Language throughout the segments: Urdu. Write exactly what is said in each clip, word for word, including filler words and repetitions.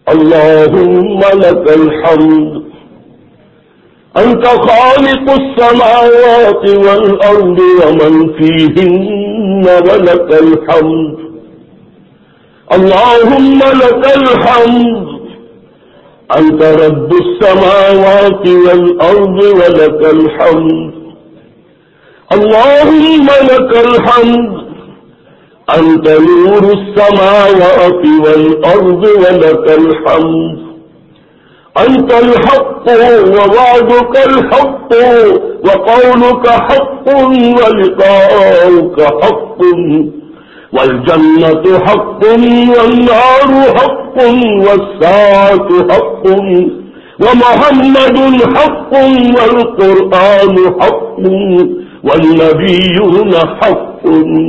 اللهم لك الحمد أنت خالق السماوات والأرض ومن فيهن ولك الحمد. اللهم لك الحمد أنت رب السماوات والأرض ولك الحمد. اللهم لك الحمد أنت نور السماوات والأرض ولك الحمد. أنت الحق ووعدك الحق وقولك حق ولقاؤك حق، والجنة حق والنار حق والساعة حق ومحمد حق والقرآن حق والنبيون حق.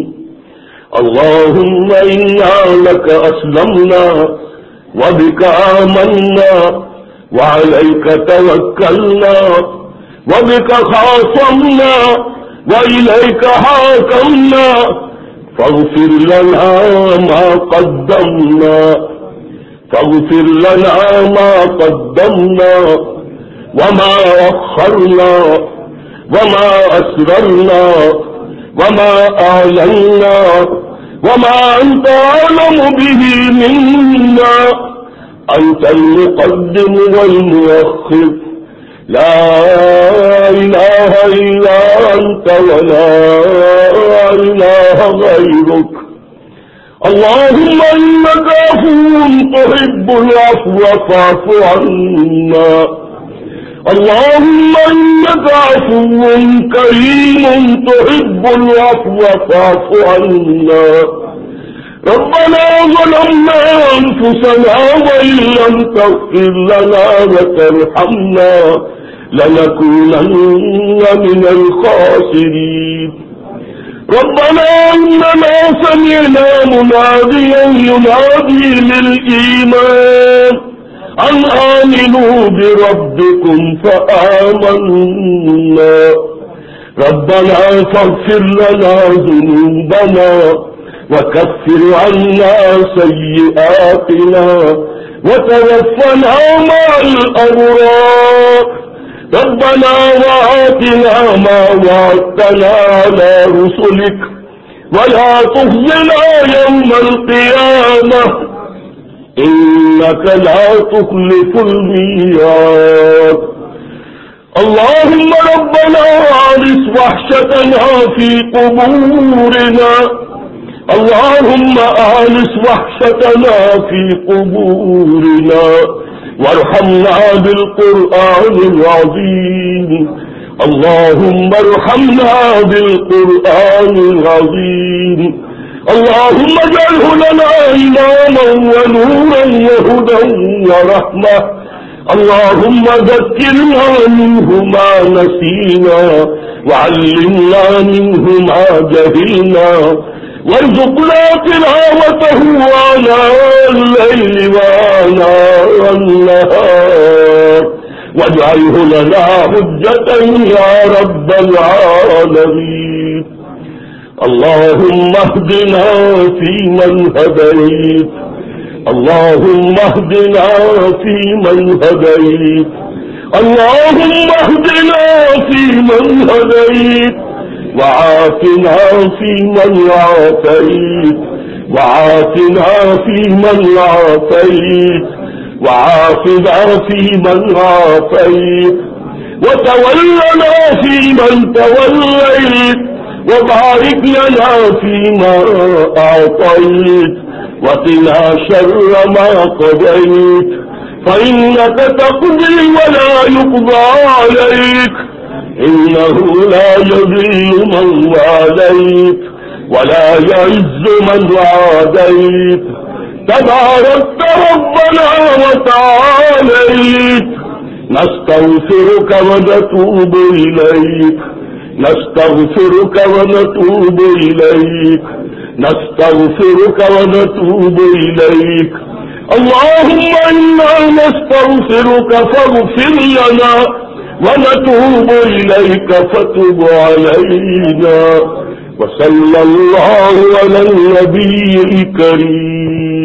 اللهم إنا لك أسلمنا وبك آمنا وعليك توكلنا وبك خاصمنا وإليك حاكمنا، فاغفر لنا ما قدمنا فاغفر لنا ما قدمنا وما أخرنا وما أسررنا وما أعلنا وما أنت أعلم به منا. أنت المقدم والمؤخر، لا إله إلا أنت ولا إله غيرك. اللهم إنك عفو تحب العفو فاعف عنا. اللهم إنك عفو كريم تحب العفو فاعف عنا. ربنا ظلمنا أنفسنا وإن لم تغفر لنا وترحمنا لنكونن من الخاسرين. ربنا إننا سمعنا مناديا ينادي للإيمان أن آمنوا بربكم فآمنا. ربنا فاغفر لنا ذنوبنا وكفر عنا سيئاتنا وتوفنا مع الأبرار. ربنا وآتنا ما وعدتنا على رسلك ولا تخزنا يوم القيامة إنك لا تخلف الميعاد. اللهم ربنا أعرس وحشتنا في قبورنا. اللهم آنس وحشتنا في قبورنا وارحمنا بالقرآن العظيم. اللهم ارحمنا بالقرآن العظيم. اللهم اجعله لنا إماما ونورا وهدى ورحمة. اللهم ذكرنا منه ما نسينا وعلمنا منه ما جهلنا، وارزقنا تلاوته آناء الليل وآناء النهار، واجعله لنا حجة يا رب العالمين. اللهم اهدنا فيمن هديت. اللهم اهدنا فيمن هديت. اللهم اهدنا فيمن هديت وعافنا فيمن عافيت. وعافنا فيمن عافيت. وعافنا فيمن عافيت. وتولنا فيمن توليت. وبارك لنا فيما أعطيت. وقنا شر ما قضيت، فإنك تقضي ولا يقضى عليك، إنه لا يذل من واليت ولا يعز من عاديت. تباركت ربنا وتعاليت. نستغفرك ونتوب إليك. نستغفرك ونتوب إليك. نستغفرك ونتوب إليك. اللهم إنا نستغفرك فاغفر لنا ونتوب إليك فتب علينا. وصلى الله على النبي الكريم.